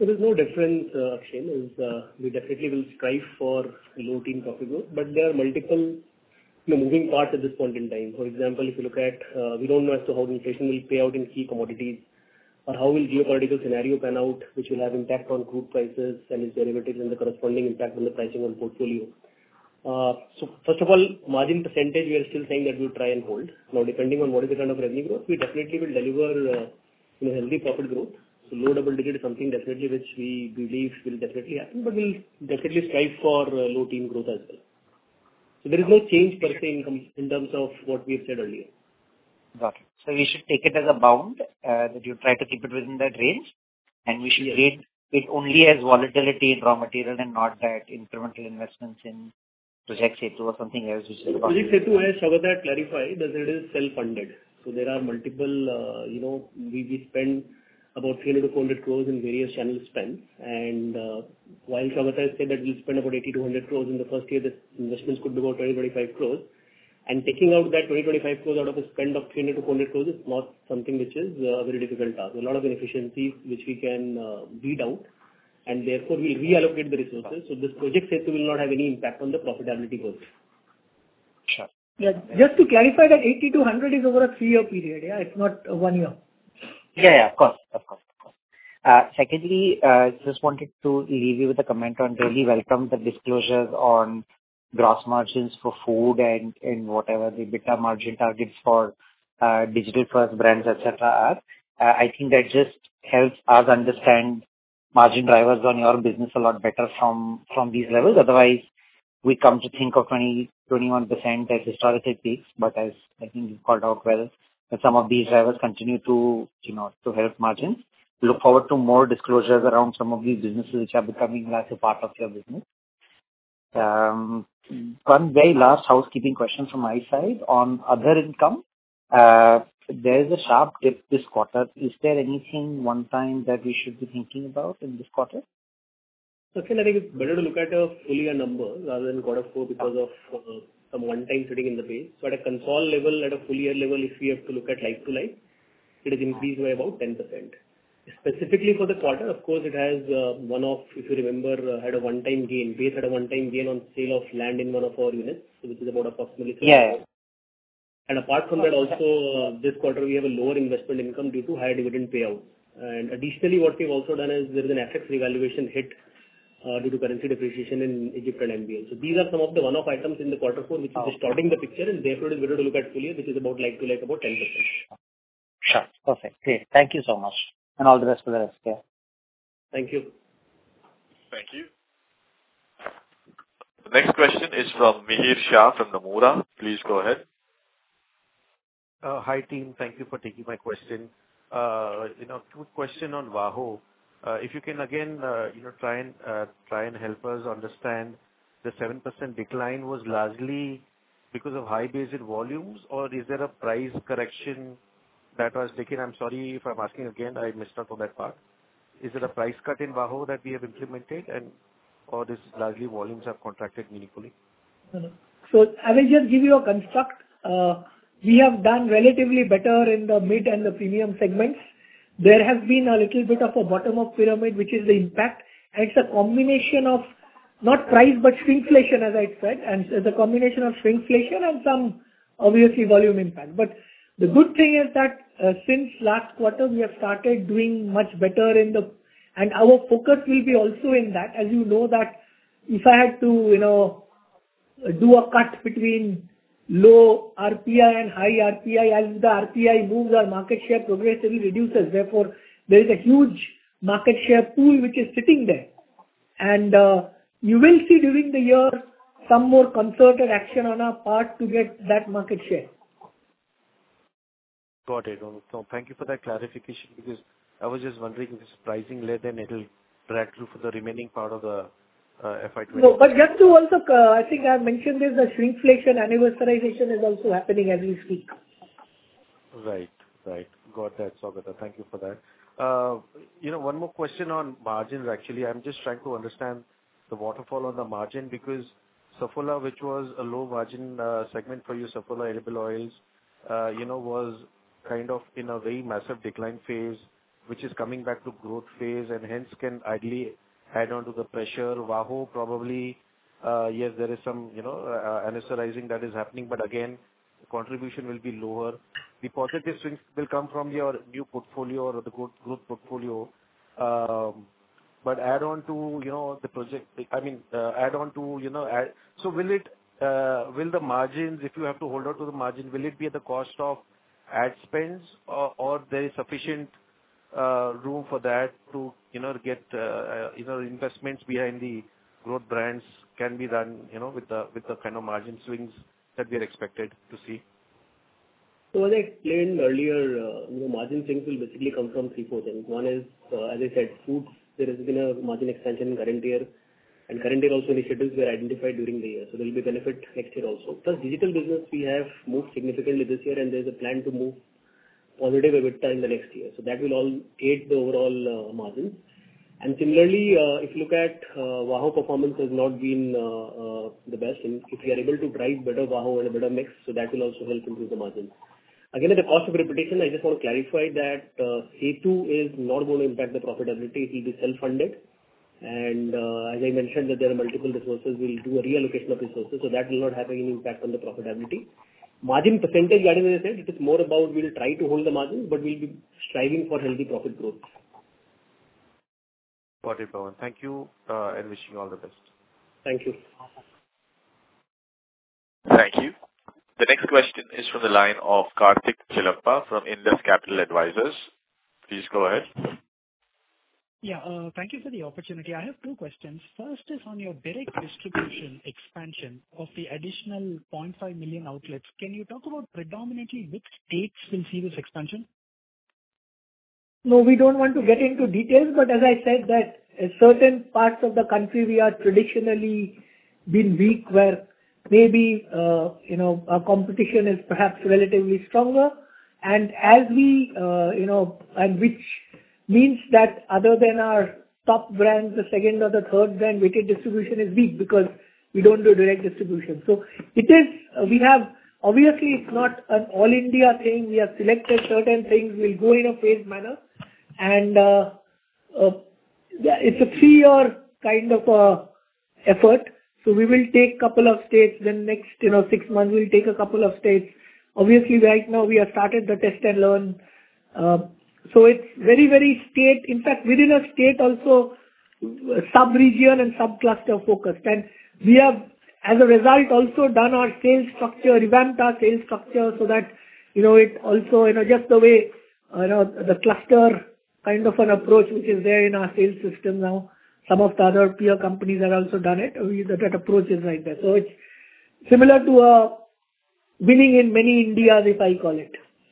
There is no difference, uh, Akshay. Is, uh, we definitely will strive for low teen profit growth, but there are multiple you know, moving parts at this point in time. For example, if you look at, uh, we don't know as to how inflation will play out in key commodities, or how will geopolitical scenario pan out, which will have impact on crude prices and its derivatives and the corresponding impact on the pricing on portfolio. Uh, so first of all, margin percentage, we are still saying that we'll try and hold. Now, depending on what is the kind of revenue growth, we definitely will deliver uh, you know, healthy profit growth. So low double digit is something definitely which we believe will definitely happen, but we'll definitely strive for uh, low teen growth as well. So there is no change per se in, com- in terms of what we have said earlier.
Got it. So we should take it as a bound uh, that you try to keep it within that range, and we should
Yes.
rate it only as volatility in raw material and not that incremental investments in Project Setu or something else which is
Project Setu, as Saugata had clarified, that it is self-funded. So there are multiple, uh, you know, we, we spend about three hundred to four hundred crores in various channel spends. And uh, while Saugata has said that we'll spend about eighty to one hundred crores in the first year, the investments could be about twenty to twenty-five crores. And taking out that twenty to twenty-five crores out of a spend of three hundred to four hundred crores is not something which is uh, a very difficult task. There are a lot of inefficiencies which we can uh, weed out, and therefore we'll reallocate the resources. So this Project Setu will not have any impact on the profitability growth.
Sure.
Yeah, just to clarify that eighty to one hundred is over a three-year period, yeah? It's not uh, one year.
Yeah, yeah, of course, of course, of course. Uh, secondly, uh, just wanted to leave you with a comment on really welcome the disclosures on gross margins for food and, and whatever the EBITDA margin targets for uh, digital first brands, et cetera are. Uh, I think that just helps us understand margin drivers on your business a lot better from, from these levels. Otherwise, we come to think of twenty, twenty-one percent as historical peaks, but as I think you called out well, that some of these drivers continue to, you know, to help margins. Look forward to more disclosures around some of these businesses which are becoming like a part of your business. Um, one very last housekeeping question from my side on other income. Uh, there is a sharp dip this quarter. Is there anything one time that we should be thinking about in this quarter?
So I think it's better to look at a full year number rather than quarter four because of uh, some one-time sitting in the base. So at a console level, at a full year level, if we have to look at like to like, it has increased by about ten percent. Specifically for the quarter, of course, it has uh, one of, if you remember, uh, had a one-time gain. Base had a one-time gain on sale of land in one of our units, which is about approximately seven
Yeah.
crores. And apart from that, also uh, this quarter we have a lower investment income due to higher dividend payouts. And additionally, what we've also done is there is an F X revaluation hit uh, due to currency depreciation in Egypt and M B L. So these are some of the one-off items in the quarter four, which is
Oh.
distorting the picture, and therefore it is better to look at full year, which is about like to like about ten percent.
Sure. Perfect. Great. Thank you so much. And all the best for the rest. Yeah.
Thank you.
Thank you. The next question is from Mihir Shah from Nomura. Please go ahead.
Uh, Hi, team. Thank you for taking my question. Uh, You know, quick question on VAHO. Uh, If you can again, uh, you know, try and uh, try and help us understand the seven percent decline was largely because of high base in volumes, or is there a price correction that was taken? I'm sorry if I'm asking again, I missed out on that part. Is it a price cut in VAHO that we have implemented, and or this largely volumes have contracted meaningfully?
No, no. So I will just give you a construct. Uh, We have done relatively better in the mid and the premium segments. There has been a little bit of a bottom of pyramid, which is the impact, and it's a combination of not price, but shrinkflation, as I said, and it's a combination of shrinkflation and some obviously volume impact. But the good thing is that uh, since last quarter, we have started doing much better in the... And our focus will be also in that. As you know, that if I had to, you know, do a cut between low R P I and high R P I, as the R P I moves, our market share progressively reduces. Therefore, there is a huge market share pool which is sitting there. And uh, you will see during the year some more concerted action on our part to get that market share.
Got it. Oh, So thank you for that clarification, because I was just wondering if it's pricing led, then it'll drag through for the remaining part of the uh, F Y twenty.
No, but just to also, uh, I think I have mentioned this, the shrinkflation anniversarization is also happening as we speak.
Right. Right. Got that, Saugata. Thank you for that. Uh, You know, one more question on margins, actually. I'm just trying to understand the waterfall on the margin, because Saffola, which was a low margin uh, segment for you, Saffola edible oils, uh, you know, was kind of in a very massive decline phase which is coming back to growth phase and hence can ideally add on to the pressure. VAHO probably, uh, yes, there is some, you know, uh, anestorizing that is happening, but again, contribution will be lower. The positive swings will come from your new portfolio or the growth, growth portfolio. Um, but add on to, you know, the project, I mean, uh, add on to, you know, add, so will it, uh, will the margins, if you have to hold on to the margin, will it be at the cost of ad spends or, or there is sufficient uh, room for that to, you know, get, uh, uh, you know, investments behind the growth brands can be done, you know, with the, with the kind of margin swings that we are expected to see?
So as I explained earlier, uh, you know, margin swings will basically come from three, four things. One is, uh, as I said, foods, there has been a margin expansion in current year, and current year also initiatives were identified during the year. So there will be benefit next year also. Plus digital business, we have moved significantly this year, and there is a plan to move positive EBITDA in the next year. So that will all aid the overall uh, margins. And similarly, uh, if you look at uh, VAHO performance has not been uh, uh, the best. And if we are able to drive better VAHO and a better mix, so that will also help improve the margins. Again, at the cost of repetition, I just want to clarify that uh, Setu is not going to impact the profitability. It will be self-funded. And uh, as I mentioned that there are multiple resources, we'll do a reallocation of resources, so that will not have any impact on the profitability. Margin percentage, as I said, it is more about we'll try to hold the margin, but we'll be striving for healthy profit growth.
Got it, Pawan. Thank you, uh, and wishing you all the best.
Thank you.
Thank you. The next question is from the line of Karthik Chillappa from Indus Capital Advisors. Please go ahead.
Yeah, uh, thank you for the opportunity. I have two questions. First is on your direct distribution expansion of the additional zero point five million outlets. Can you talk about predominantly which states will see this expansion?
No, we don't want to get into details, but as I said that in certain parts of the country we are traditionally been weak, where maybe, uh, you know, our competition is perhaps relatively stronger. And as we, uh, you know, and which means that other than our top brands, the second or the third brand weighted distribution is weak because we don't do direct distribution. So it is, uh, we have, obviously it's not an all India thing. We have selected certain things. We'll go in a phased manner. And uh, uh, yeah, it's a three-year kind of uh, effort. So we will take couple of states, then next, you know, six months we'll take a couple of states. Obviously right now we have started the test and learn. Uh, so it's very, very state, in fact within a state also sub-region and sub-cluster focused. And we have as a result also done our sales structure, revamped our sales structure so that, you know, it also, you know, just the way, you know, the cluster kind of an approach which is there in our sales system now. Some of the other peer companies have also done it. We, that, that approach is right there. So it's similar to a winning in many Indias, if I call it.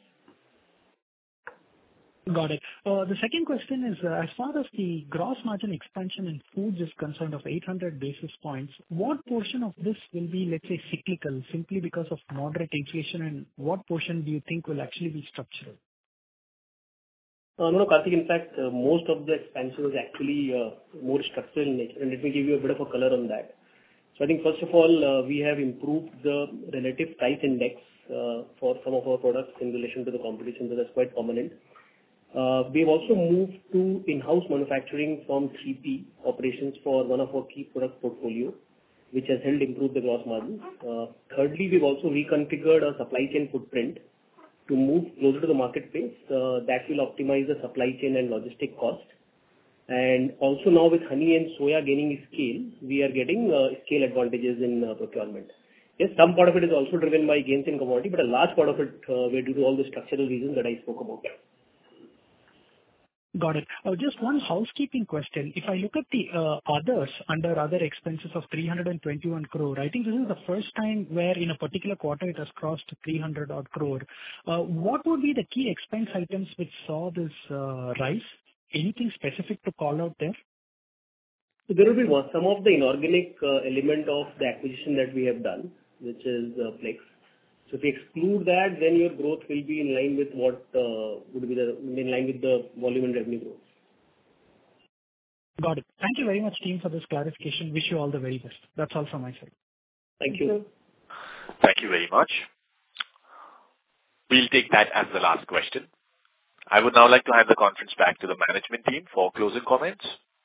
Got it. Uh, the second question is, uh, as far as the gross margin expansion in foods is concerned of eight hundred basis points, what portion of this will be, let's say, cyclical, simply because of moderate inflation, and what portion do you think will actually be structural?
Uh, no, Karthik, in fact, uh, most of the expansion is actually uh, more structural in nature, and let me give you a bit of a color on that. So I think first of all, uh, we have improved the relative price index uh, for some of our products in relation to the competition, so that's quite prominent. Uh, we've also moved to in-house manufacturing from three P operations for one of our key product portfolio, which has helped improve the gross margins. Uh, thirdly, we've also reconfigured our supply chain footprint to move closer to the marketplace. Uh, that will optimize the supply chain and logistic cost. And also now with honey and soya gaining scale, we are getting uh, scale advantages in uh, procurement. Yes, some part of it is also driven by gains in commodity, but a large part of it uh, were due to all the structural reasons that I spoke about.
Got it. Uh, just one housekeeping question. If I look at the uh, others under other expenses of three hundred twenty-one crore, I think this is the first time where in a particular quarter it has crossed three hundred odd crore. Uh, what would be the key expense items which saw this uh, rise? Anything specific to call out there?
So there will be one, some of the inorganic uh, element of the acquisition that we have done, which is uh, Plex. So if you exclude that, then your growth will be in line with what uh, would be the in line with the volume and revenue growth.
Got it. Thank you very much, team, for this clarification. Wish you all the very best. That's all from my side.
Thank you.
Thank you very much. We'll take that as the last question. I would now like to hand the conference back to the management team for closing comments.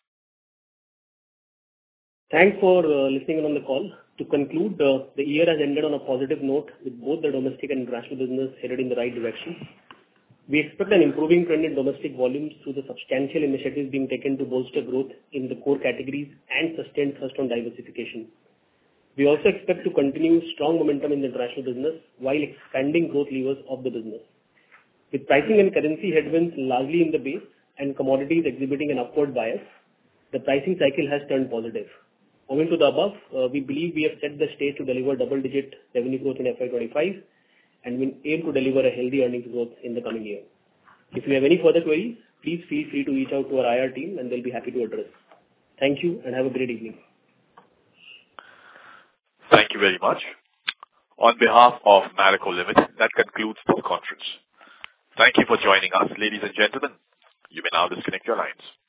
Thanks for uh, listening in on the call. To conclude, uh, the year has ended on a positive note with both the domestic and international business headed in the right direction. We expect an improving trend in domestic volumes through the substantial initiatives being taken to bolster growth in the core categories and sustained thrust on diversification. We also expect to continue strong momentum in the international business while expanding growth levers of the business. With pricing and currency headwinds largely in the base and commodities exhibiting an upward bias, the pricing cycle has turned positive. Owing to the above, uh, we believe we have set the stage to deliver double-digit revenue growth in F Y twenty-five and we aim to deliver a healthy earnings growth in the coming year. If you have any further queries, please feel free to reach out to our I R team and they'll be happy to address. Thank you and have a great evening.
Thank you very much. On behalf of Marico Limited, that concludes this conference. Thank you for joining us, ladies and gentlemen. You may now disconnect your lines.